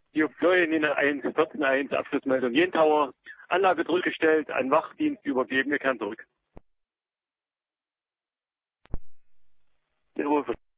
Hier Florian 1, 14.1, Abschlussmeldung Jentauer. Anlage zurückgestellt, an Wachdienst übergeben, wir kehren zurück. Jawohl.